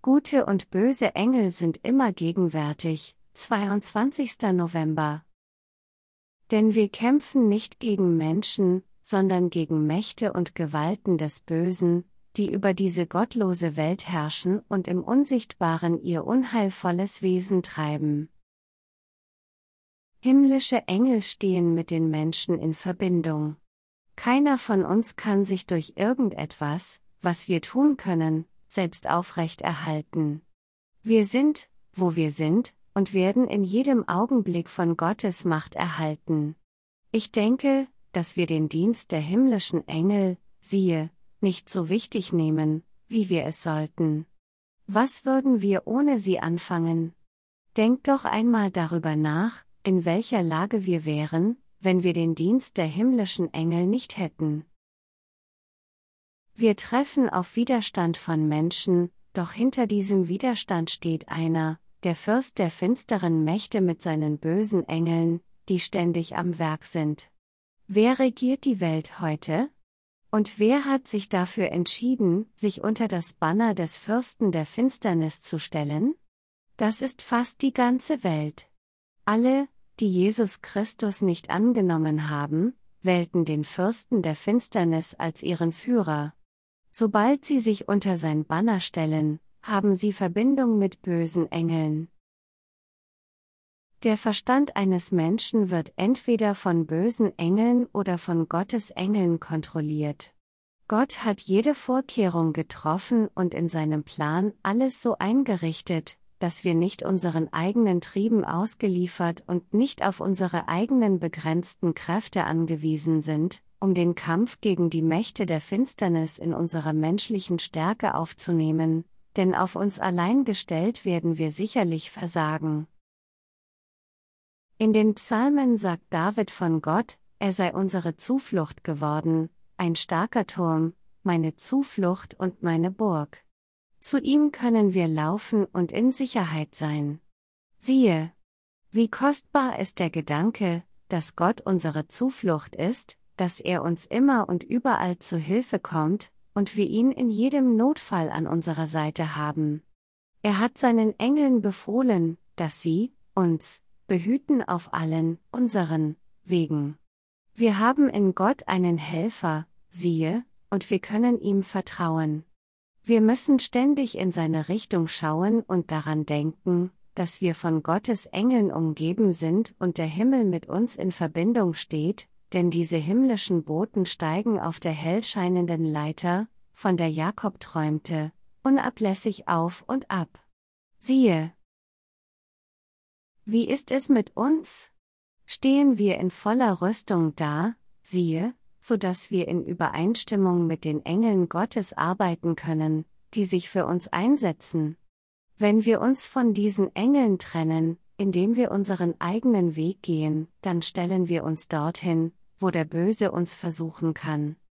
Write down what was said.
Gute und böse Engel sind immer gegenwärtig. 22. November. Denn wir kämpfen nicht gegen Menschen, sondern gegen Mächte und Gewalten des Bösen, die über diese gottlose Welt herrschen und im Unsichtbaren ihr unheilvolles Wesen treiben. Himmlische Engel stehen mit den Menschen in Verbindung. Keiner von uns kann sich durch irgendetwas, was wir tun können, selbst aufrechterhalten. Wir sind, wo wir sind, und werden in jedem Augenblick von Gottes Macht erhalten. Ich denke, dass wir den Dienst der himmlischen Engel, siehe, nicht so wichtig nehmen, wie wir es sollten. Was würden wir ohne sie anfangen? Denkt doch einmal darüber nach, in welcher Lage wir wären, wenn wir den Dienst der himmlischen Engel nicht hätten. Wir treffen auf Widerstand von Menschen, doch hinter diesem Widerstand steht einer, der Fürst der finsteren Mächte mit seinen bösen Engeln, die ständig am Werk sind. Wer regiert die Welt heute? Und wer hat sich dafür entschieden, sich unter das Banner des Fürsten der Finsternis zu stellen? Das ist fast die ganze Welt. Alle, die Jesus Christus nicht angenommen haben, wählten den Fürsten der Finsternis als ihren Führer. Sobald sie sich unter sein Banner stellen, haben sie Verbindung mit bösen Engeln. Der Verstand eines Menschen wird entweder von bösen Engeln oder von Gottes Engeln kontrolliert. Gott hat jede Vorkehrung getroffen und in seinem Plan alles so eingerichtet, dass wir nicht unseren eigenen Trieben ausgeliefert und nicht auf unsere eigenen begrenzten Kräfte angewiesen sind, um den Kampf gegen die Mächte der Finsternis in unserer menschlichen Stärke aufzunehmen, denn auf uns allein gestellt werden wir sicherlich versagen. In den Psalmen sagt David von Gott, er sei unsere Zuflucht geworden, ein starker Turm, meine Zuflucht und meine Burg. Zu ihm können wir laufen und in Sicherheit sein. Siehe, wie kostbar ist der Gedanke, dass Gott unsere Zuflucht ist, dass er uns immer und überall zu Hilfe kommt, und wir ihn in jedem Notfall an unserer Seite haben. Er hat seinen Engeln befohlen, dass sie uns behüten auf allen unseren Wegen. Wir haben in Gott einen Helfer, siehe, und wir können ihm vertrauen. Wir müssen ständig in seine Richtung schauen und daran denken, dass wir von Gottes Engeln umgeben sind und der Himmel mit uns in Verbindung steht, denn diese himmlischen Boten steigen auf der hell scheinenden Leiter, von der Jakob träumte, unablässig auf und ab. Siehe! Wie ist es mit uns? Stehen wir in voller Rüstung da, siehe, so dass wir in Übereinstimmung mit den Engeln Gottes arbeiten können, die sich für uns einsetzen? Wenn wir uns von diesen Engeln trennen, indem wir unseren eigenen Weg gehen, dann stellen wir uns dorthin, wo der Böse uns versuchen kann.